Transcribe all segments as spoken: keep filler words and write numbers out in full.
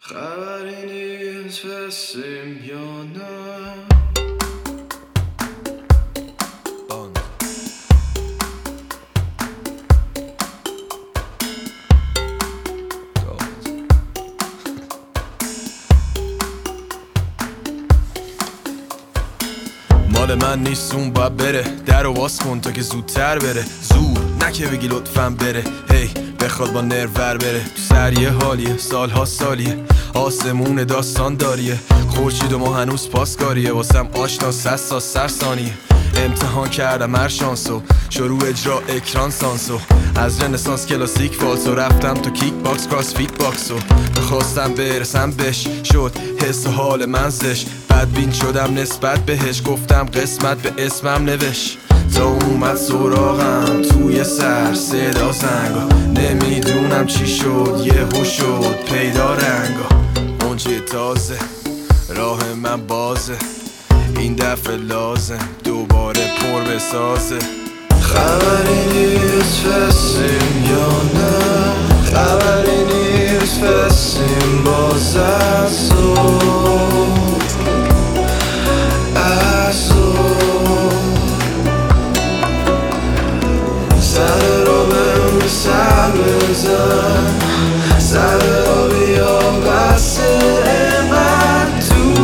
خبری نیست فسیم یا نه. مال من نیست اون باید بره، در رو باز کن تا که زودتر بره. زور نکه بگی لطفاً بره، هی بخواد با نرور بره. تو سر یه حالیه، سالها سالیه، آسمون داستان داریه. خورشید و ما هنوز پاسکاریه، واسم آشنا سسا سر ثانیه. امتحان کردم هر شانسو، شروع اجرا اکران سانسو. از رنسانس کلاسیک فالسو، رفتم تو کیک باکس کراس فیت باکسو. بخواستم برسم بش، شد حس و حال من زش. بدبین شدم نسبت بهش، گفتم قسمت به اسمم نوش. تا اومد سراغم توی سر صدا زنگا، نمیدونم چی شد یهو شد پیدا رنگا. اونچه تازه راه من بازه، این دفعه لازم دوباره پر بسازه. خبری نیست فسیم یا نه، خبری نیست فسیم باز از تو از تو. سر رو بهم سر بزن، سر رو بیا بسه من تو.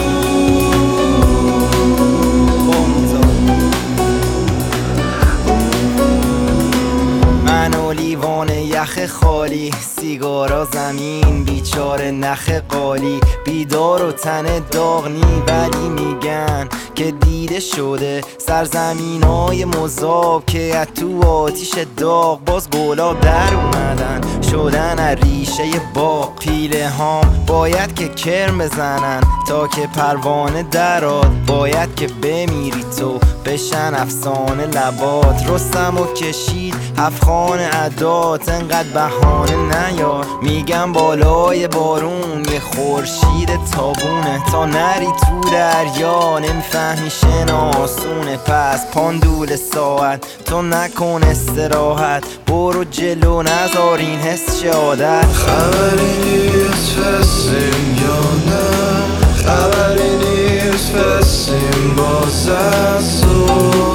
من و لیوان یخ خالی، سیگارا زمین بیچاره نخ قالی. بیدار و تن داغنی ولی میگن که دیده شده سرزمینای مذاب که از تو آتیش داغ باز گلاب در اومدن شدن از ریشه باغ. پیله هام باید که کرم بزنن تا که پروانه دراد، باید که بمیری تو بشن افسانه لبات. رستم و کشید هفخان عدات، انقدر بهانه نیار. میگم بالای بارون یه خورشید تابونه، تا نری تو دریا نمیفهمی شناسونه. پس پاندول ساعت تو نکن استراحت، برو جلو نذار این حس شه عادت. خبری نیست فسیم یا نه، خبری نیست فسیم باز از تو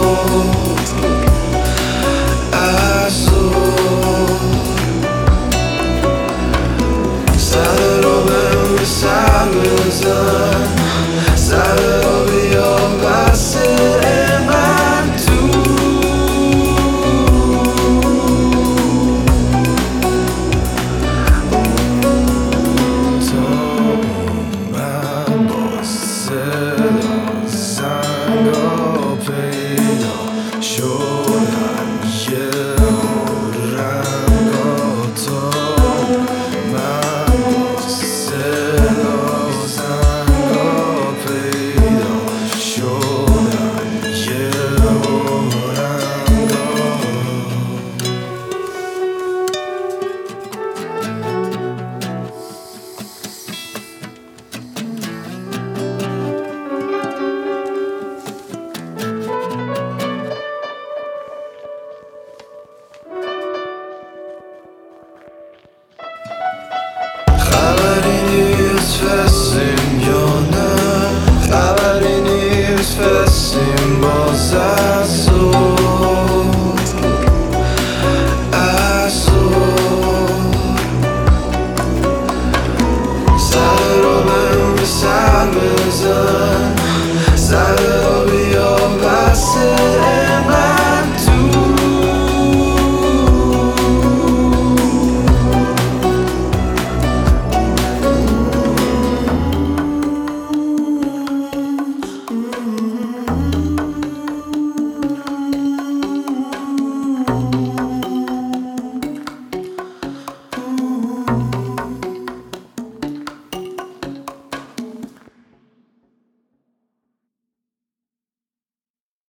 از تو. سر رو بهم سر بزن، سر رو بیا بسه من تو. تا من با صدا زنگا پیدا شدن یه رنگا. تا من با صدا زنگا پیدا شدن یه رنگا. خبری نیست فسیم یا نه، خبری نیست فسیم باز از تو از تو. سر رو بهم سر بزن، سر